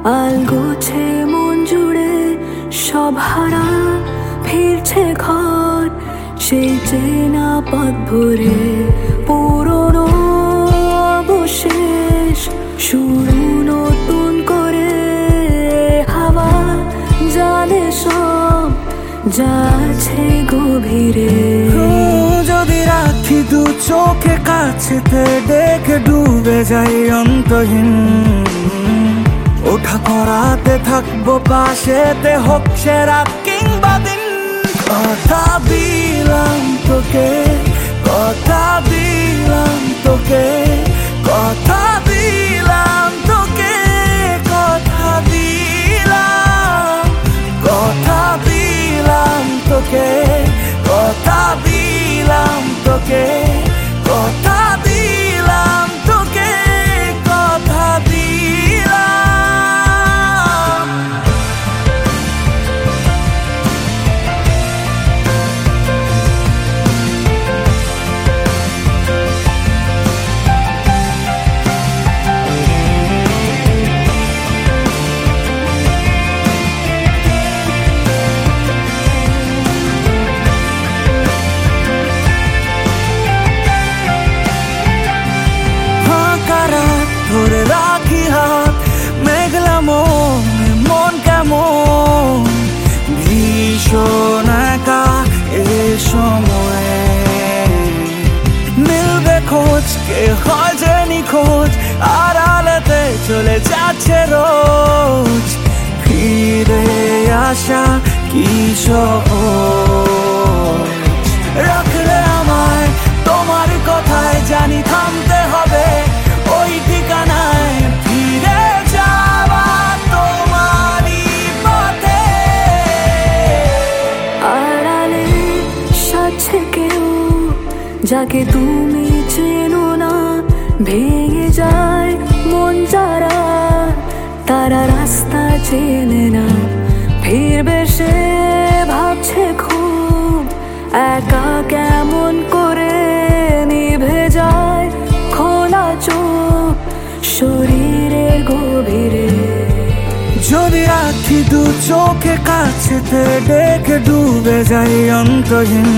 আলগোছে মন জুড়ে সব হারা, ফিরছে ঘর সেই চেনা পথ ভরে, পুরনো অবশেষ শুরু নতুন করে। হাওয়া জানে সব যা আছে গভীরে। যদি রাখি দু চোখে কাছেতে, দেখে ডুবে যাই অন্তহীন। ওঠা করাতে থাকবো পাশেতে, হোক সেরা কিংবা দিন। কথা দিলাম তোকে, কথা দিলাম তোকে, কথা দিলাম তোকে, কথা দিলাম, কথা দিলাম তোকে, কথা দিলাম তোকে, কথা দিলাম তোকে, কথা দিলাম। ধরে রাখি হাত, মেঘলা মন কেমন ভীষণ একা এ সময়ে। মিলবে খোঁজ, কে হয় যে নিখোঁজ, আড়ালেতে চলে যাচ্ছে রোজ। ফিরে আসা কি সহজ, রাখলে আমায় তোমার কথায়, জানি থামতে হবে ওই ঠিকানায়। ফিরে যাওয়া তোমারই পথে। আড়ালে সাথে কেউ যাকে তুমি চেনো না, ভেঙে যায় মন যারা, তারা রাস্তা চেনে না। ফিরবে সে ভাবছে খুব, একা কেমন করে নিভে যায় খোলা চোখ শরীরের গভীরে। যদি রাখি দু চোখে কাছেতে, দেখে ডুবে যাই অন্তহীন।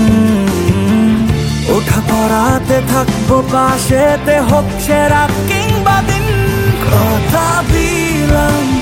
ওঠা পড়াতে থাকবো পাশেতে, হোক সেরা কিংবা দিন। কথা দিলাম